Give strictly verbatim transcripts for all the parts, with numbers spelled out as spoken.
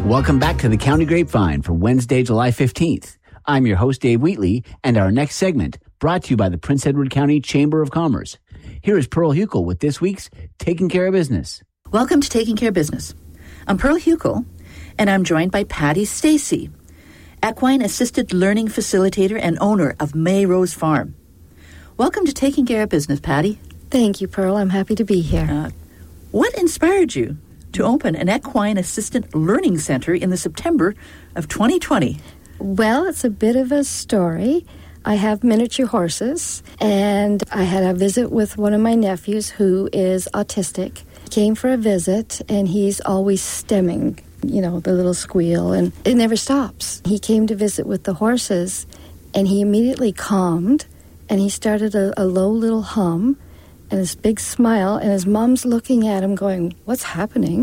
Welcome back to the County Grapevine for Wednesday, July fifteenth. I'm your host, Dave Wheatley, and our next segment brought to you by the Prince Edward County Chamber of Commerce. Here is Pearl Huckel with this week's Taking Care of Business. Welcome to Taking Care of Business. I'm Pearl Huckel, and I'm joined by Patty Stacy, equine assisted learning facilitator and owner of May Rose Farm. Welcome to Taking Care of Business, Patty. Thank you, Pearl. I'm happy to be here. Uh, what inspired you to open an equine assistant learning center in the September of twenty twenty? Well, it's a bit of a story. I have miniature horses, and I had a visit with one of my nephews who is autistic. He came for a visit, and he's always stemming, you know, the little squeal, and it never stops. He came to visit with the horses, and he immediately calmed, and he started a, a low little hum, and this big smile, and his mom's looking at him going, "What's happening?"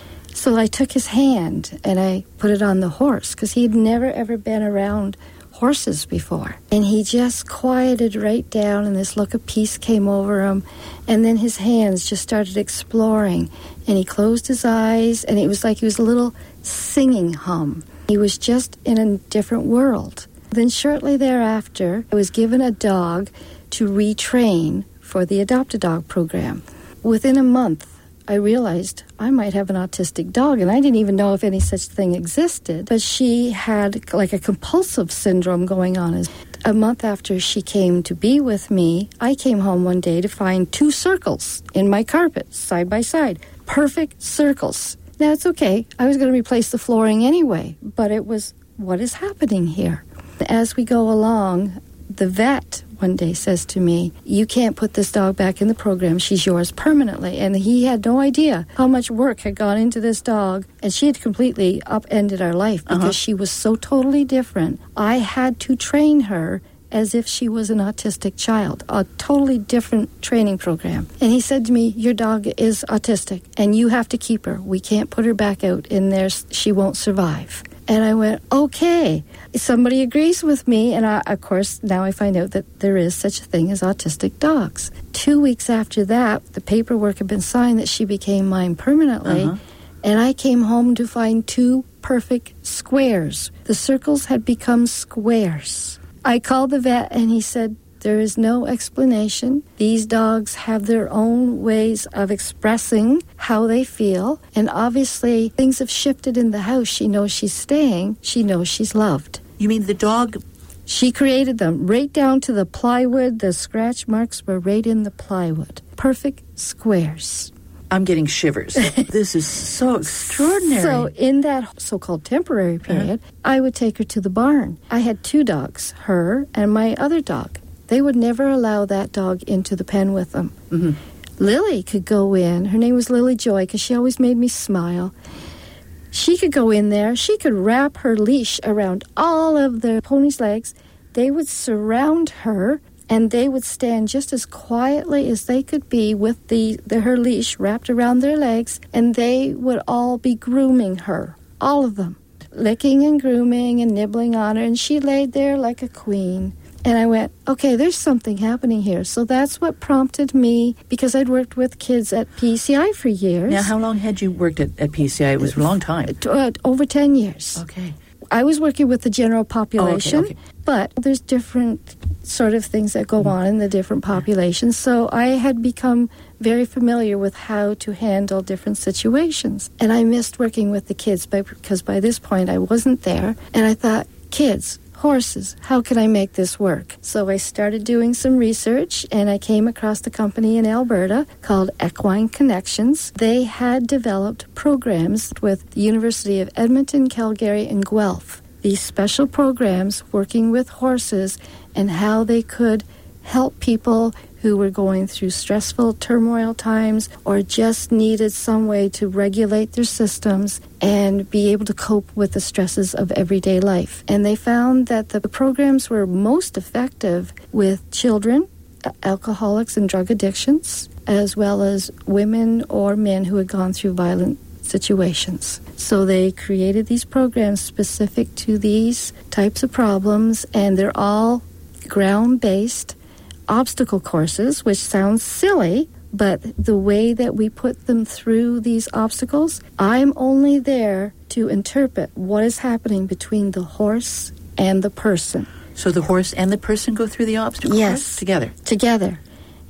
So I took his hand, and I put it on the horse, because he'd never, ever been around horses before. And he just quieted right down, and this look of peace came over him, and then his hands just started exploring, and he closed his eyes, and it was like he was a little singing hum. He was just in a different world. Then shortly thereafter, I was given a dog to retrain for the Adopt-A-Dog program. Within a month, I realized I might have an autistic dog, and I didn't even know if any such thing existed, but she had like a compulsive syndrome going on. A month after she came to be with me, I came home one day to find two circles in my carpet, side by side. Perfect circles. Now, it's okay. I was going to replace the flooring anyway, but it was, what is happening here? As we go along, the vet one day says to me, "You can't put this dog back in the program. She's yours permanently." And he had no idea how much work had gone into this dog. And she had completely upended our life because uh-huh. she was so totally different. I had to train her as if she was an autistic child, a totally different training program. And he said to me, "Your dog is autistic, and you have to keep her. We can't put her back out in there. She won't survive." And I went, okay, somebody agrees with me. And I, of course, now I find out that there is such a thing as autistic dogs. Two weeks after that, the paperwork had been signed that she became mine permanently. Uh-huh. And I came home to find two perfect squares. The circles had become squares. I called the vet, and he said, "There is no explanation. These dogs have their own ways of expressing how they feel. And obviously, things have shifted in the house. She knows she's staying. She knows she's loved." You mean the dog? She created them right down to the plywood. The scratch marks were right in the plywood. Perfect squares. I'm getting shivers. This is so extraordinary. So in that so-called temporary period, uh-huh. I would take her to the barn. I had two dogs, her and my other dog. They would never allow that dog into the pen with them. Mm-hmm. Lily could go in. Her name was Lily Joy because she always made me smile. She could go in there. She could wrap her leash around all of the pony's legs. They would surround her, and they would stand just as quietly as they could be with the, the her leash wrapped around their legs, and they would all be grooming her, all of them, licking and grooming and nibbling on her, and she laid there like a queen. And I went, okay, there's something happening here. So that's what prompted me, because I'd worked with kids at P C I for years. Now, how long had you worked at, at P C I? It was a long time. Uh, over ten years. Okay. I was working with the general population, oh, okay, okay. But there's different sort of things that go on in the different populations. So I had become very familiar with how to handle different situations. And I missed working with the kids by, because by this point I wasn't there. And I thought, kids, horses, how can I make this work? So I started doing some research, and I came across the company in Alberta called Equine Connections. They had developed programs with the University of Edmonton, Calgary, and Guelph. These special programs working with horses and how they could help people who were going through stressful turmoil times or just needed some way to regulate their systems and be able to cope with the stresses of everyday life. And they found that the programs were most effective with children, alcoholics and drug addictions, as well as women or men who had gone through violent situations. So they created these programs specific to these types of problems, and they're all ground-based obstacle courses, which sounds silly, but the way that we put them through these obstacles, I'm only there to interpret what is happening between the horse and the person. So the horse and the person go through the obstacle Yes. course together? Together.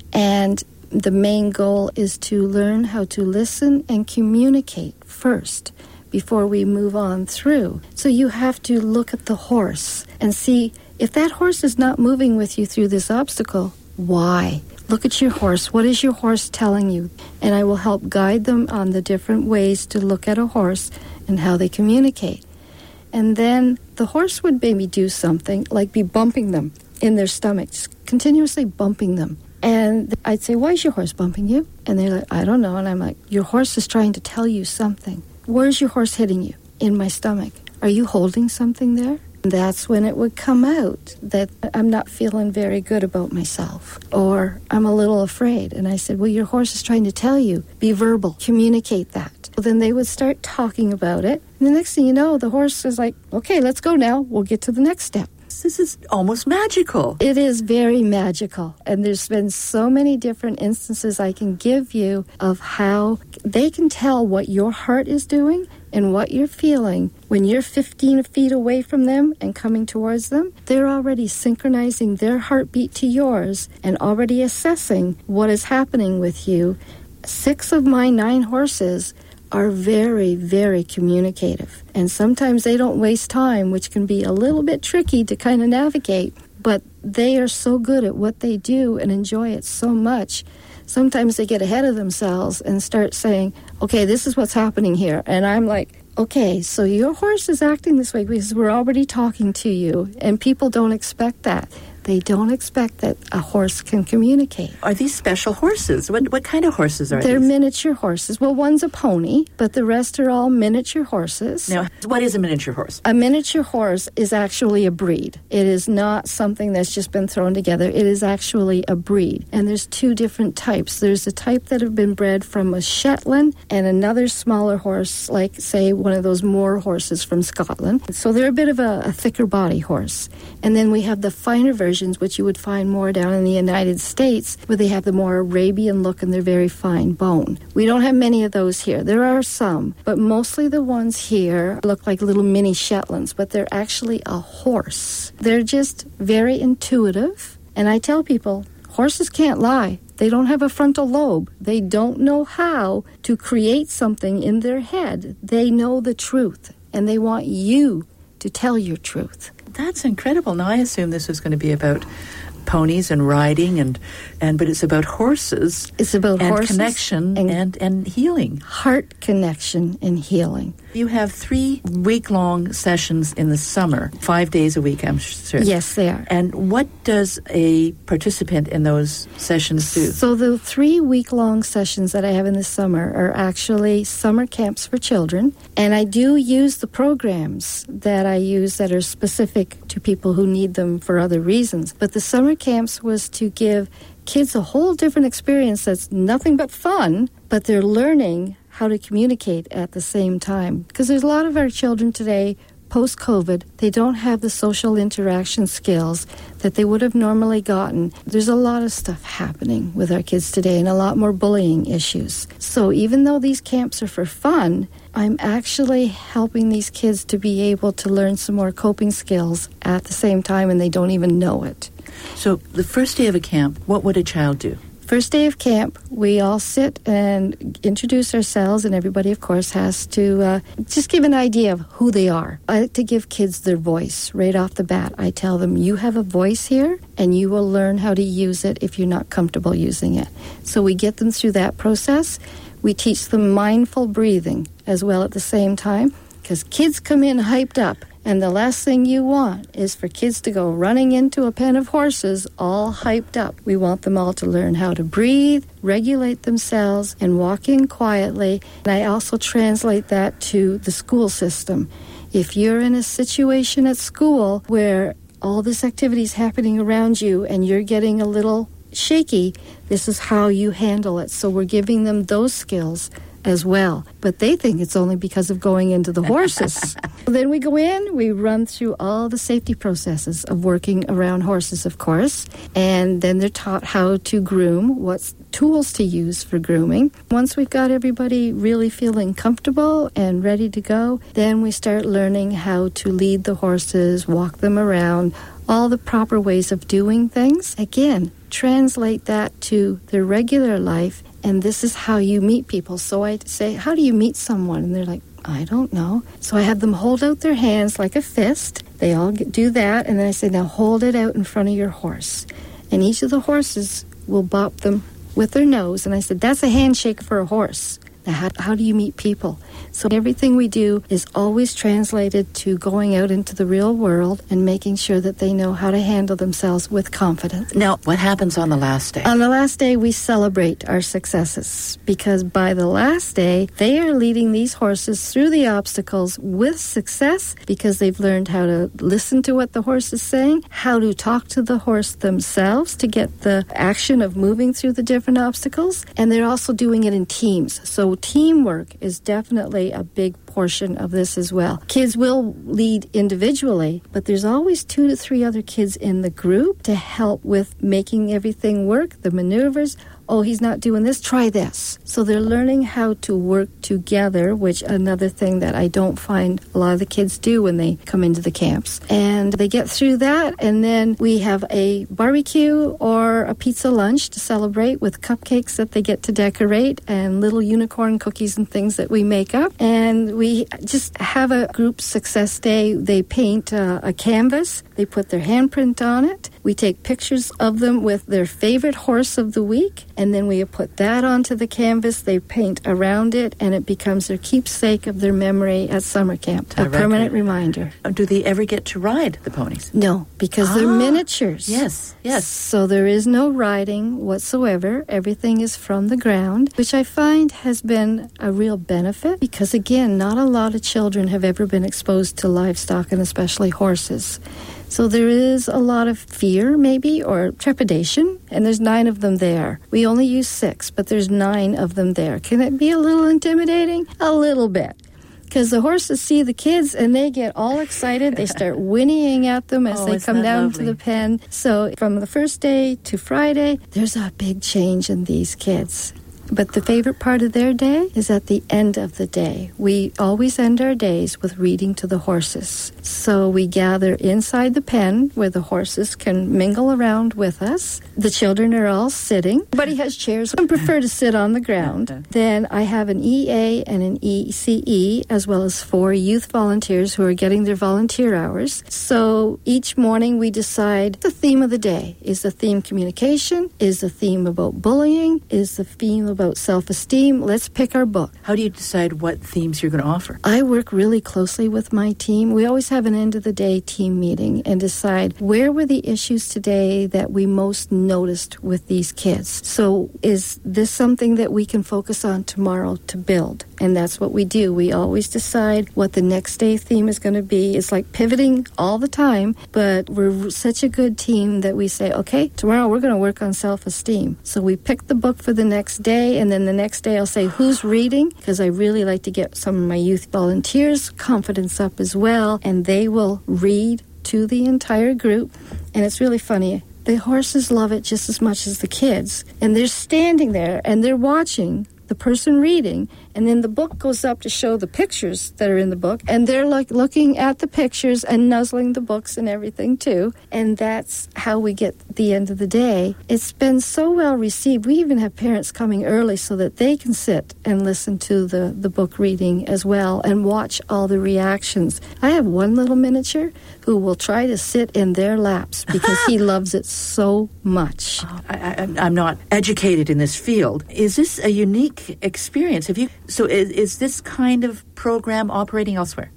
And the main goal is to learn how to listen and communicate first before we move on through. So you have to look at the horse and see if that horse is not moving with you through this obstacle, why? Look at your horse. What is your horse telling you? And I will help guide them on the different ways to look at a horse and how they communicate. And then the horse would maybe do something like be bumping them in their stomach, just continuously bumping them. And I'd say, why is your horse bumping you? And they're like, I don't know. And I'm like, your horse is trying to tell you something. Where's your horse hitting you? In my stomach. Are you holding something there? And that's when it would come out that I'm not feeling very good about myself, or I'm a little afraid. And I said, well, your horse is trying to tell you. Be verbal. Communicate that. Well, then they would start talking about it. And the next thing you know, the horse is like, okay, let's go now. We'll get to the next step. This is almost magical. It is very magical. And there's been so many different instances I can give you of how they can tell what your heart is doing and what you're feeling. When you're fifteen feet away from them and coming towards them, they're already synchronizing their heartbeat to yours and already assessing what is happening with you. Six of my nine horses are very, very communicative. And sometimes they don't waste time, which can be a little bit tricky to kind of navigate. But they are so good at what they do and enjoy it so much. Sometimes they get ahead of themselves and start saying, okay, this is what's happening here. And I'm like, okay, so your horse is acting this way because we're already talking to you. And people don't expect that. They don't expect that a horse can communicate. Are these special horses? What what kind of horses are They're these? miniature horses. Well, one's a pony, but the rest are all miniature horses. Now, what is a miniature horse? A miniature horse is actually a breed. It is not something that's just been thrown together. It is actually a breed. And there's two different types. There's a type that have been bred from a Shetland and another smaller horse, like, say, one of those Moor horses from Scotland. So they're a bit of a, a thicker body horse. And then we have the finer versions, which you would find more down in the United States, where they have the more Arabian look and they're very fine bone. We don't have many of those here. There are some, but mostly the ones here look like little mini Shetlands, but they're actually a horse. They're just very intuitive. And I tell people, horses can't lie. They don't have a frontal lobe. They don't know how to create something in their head. They know the truth, and they want you to tell your truth. That's incredible. Now, I assume this is going to be about ponies and riding, and, and but it's about horses. It's about and horses connection and, and, and healing. Heart connection and healing. You have three week-long sessions in the summer, five days a week, I'm sure. Yes, they are. And what does a participant in those sessions do? So the three week-long sessions that I have in the summer are actually summer camps for children. And I do use the programs that I use that are specific to people who need them for other reasons. But the summer camps was to give kids a whole different experience that's nothing but fun, but they're learning how to communicate at the same time. Because there's a lot of our children today, post-COVID, they don't have the social interaction skills that they would have normally gotten. There's a lot of stuff happening with our kids today and a lot more bullying issues. So even though these camps are for fun, I'm actually helping these kids to be able to learn some more coping skills at the same time, and they don't even know it. So the first day of a camp, what would a child do? First day of camp, we all sit and introduce ourselves, and everybody, of course, has to uh, just give an idea of who they are. I like to give kids their voice right off the bat. I tell them, you have a voice here, and you will learn how to use it if you're not comfortable using it. So we get them through that process. We teach them mindful breathing as well at the same time, because kids come in hyped up. And the last thing you want is for kids to go running into a pen of horses all hyped up. We want them all to learn how to breathe, regulate themselves, and walk in quietly. And I also translate that to the school system. If you're in a situation at school where all this activity is happening around you and you're getting a little shaky, this is how you handle it. So we're giving them those skills as well. But they think it's only because of going into the horses. Then we go in, we run through all the safety processes of working around horses, of course, and then they're taught how to groom, what tools to use for grooming. Once we've got everybody really feeling comfortable and ready to go, then we start learning how to lead the horses, walk them around, all the proper ways of doing things. Again, translate that to their regular life, and this is how you meet people. So I say, how do you meet someone? And they're like, I don't know. So I have them hold out their hands like a fist. They all get, do that, and then I say, now hold it out in front of your horse. And each of the horses will bop them with their nose, and I said, that's a handshake for a horse. Now, how, how do you meet people? So everything we do is always translated to going out into the real world and making sure that they know how to handle themselves with confidence. Now, what happens on the last day? On the last day, we celebrate our successes, because by the last day, they are leading these horses through the obstacles with success, because they've learned how to listen to what the horse is saying, how to talk to the horse themselves to get the action of moving through the different obstacles, and they're also doing it in teams. So teamwork is definitely a big portion of this as well. Kids will lead individually, but there's always two to three other kids in the group to help with making everything work, the maneuvers. Oh, he's not doing this, try this. So they're learning how to work together, which another thing that I don't find a lot of the kids do when they come into the camps. And they get through that, and then we have a barbecue or a pizza lunch to celebrate with cupcakes that they get to decorate and little unicorn cookies and things that we make up. And we just have a group success day. They paint uh, a canvas. They put their handprint on it. We take pictures of them with their favorite horse of the week, and then we put that onto the canvas. They paint around it, and it becomes their keepsake of their memory at summer camp, a permanent reminder. Do they ever get to ride the ponies? No, because ah, they're miniatures. Yes, yes. So there is no riding whatsoever. Everything is from the ground, which I find has been a real benefit, because, again, not a lot of children have ever been exposed to livestock, and especially horses. So there is a lot of fear, maybe, or trepidation, and there's nine of them there. We only use six, but there's nine of them there. Can it be a little intimidating? A little bit. Because the horses see the kids, and they get all excited. They start whinnying at them as oh, they come down lovely? to the pen. So from the first day to Friday, there's a big change in these kids. But the favorite part of their day is at the end of the day. We always end our days with reading to the horses. So we gather inside the pen where the horses can mingle around with us. The children are all sitting. Everybody has chairs and prefer to sit on the ground. Then I have an E A and an E C E, as well as four youth volunteers who are getting their volunteer hours. So each morning we decide the theme of the day. Is the theme communication? Is the theme about bullying? Is the theme about about self-esteem? Let's pick our book. How do you decide what themes you're going to offer? I work really closely with my team. We always have an end-of-the-day team meeting and decide where were the issues today that we most noticed with these kids. So is this something that we can focus on tomorrow to build? And that's what we do. We always decide what the next day theme is going to be. It's like pivoting all the time, but we're such a good team that we say, okay, tomorrow we're going to work on self-esteem. So we pick the book for the next day, and then the next day I'll say, who's reading? Because I really like to get some of my youth volunteers' confidence up as well, and they will read to the entire group. And it's really funny. The horses love it just as much as the kids. And they're standing there, and they're watching the person reading, and then the book goes up to show the pictures that are in the book, and they're like looking at the pictures and nuzzling the books and everything too. And that's how we get the end of the day. It's been so well received. We even have parents coming early so that they can sit and listen to the, the book reading as well and watch all the reactions. I have one little miniature who will try to sit in their laps because he loves it so much. Oh, I, I, I'm not educated in this field. Is this a unique experience? Have you? So is, is this kind of program operating elsewhere?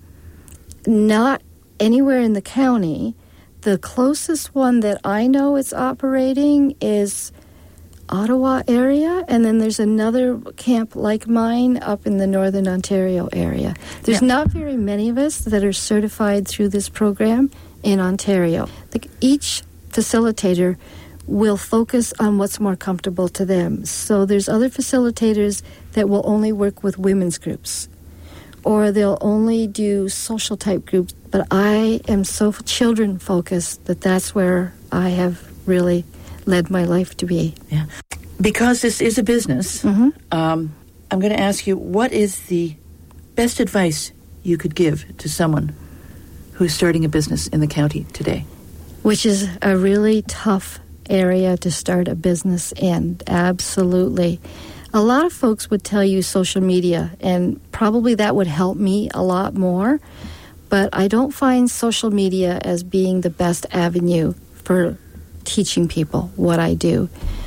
Not anywhere in the county. The closest one that I know it's operating is Ottawa area, and then there's another camp like mine up in the Northern Ontario area. There's yeah. not very many of us that are certified through this program in Ontario. Like each facilitator will focus on what's more comfortable to them. So there's other facilitators that will only work with women's groups, or they'll only do social type groups. But I am so children focused that that's where I have really led my life to be. Yeah. Because this is a business, mm-hmm. um, I'm going to ask you, what is the best advice you could give to someone who's starting a business in the county today? Which is a really tough area to start a business in, absolutely. A lot of folks would tell you social media, and probably that would help me a lot more, but I don't find social media as being the best avenue for teaching people what I do.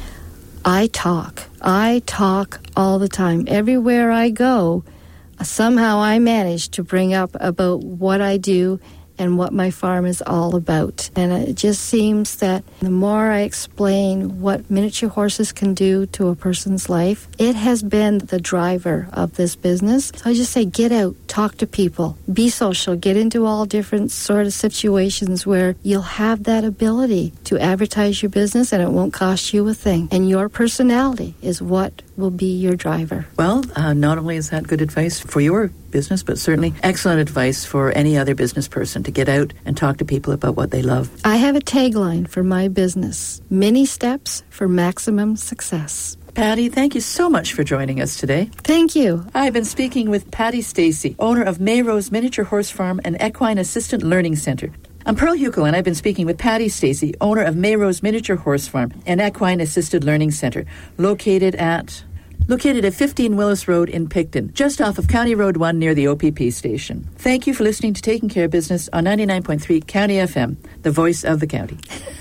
I talk. I talk all the time. Everywhere I go, somehow I manage to bring up about what I do and what my farm is all about. And it just seems that the more I explain what miniature horses can do to a person's life, it has been the driver of this business. So I just say, get out, talk to people, be social, get into all different sort of situations where you'll have that ability to advertise your business and it won't cost you a thing. And your personality is what will be your driver. Well, uh, not only is that good advice for your business, but certainly excellent advice for any other business person to get out and talk to people about what they love. I have a tagline for my business: many steps for maximum success. Patty, thank you so much for joining us today. Thank you. I've been speaking with Patty Stacey, owner of Mayrose Miniature Horse Farm and Equine Assistant Learning Center. I'm Pearl Huckel, and I've been speaking with Patty Stacey, owner of Mayrose Miniature Horse Farm and Equine Assisted Learning Center, located at located at fifteen Willis Road in Picton, just off of County Road one near the O P P station. Thank you for listening to Taking Care of Business on ninety-nine point three County F M, the voice of the county.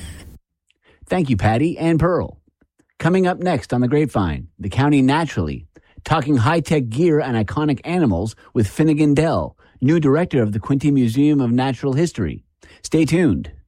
Thank you, Patty and Pearl. Coming up next on The Grapevine, The County Naturally, talking high-tech gear and iconic animals with Finnegan Dell, new director of the Quinte Museum of Natural History. Stay tuned.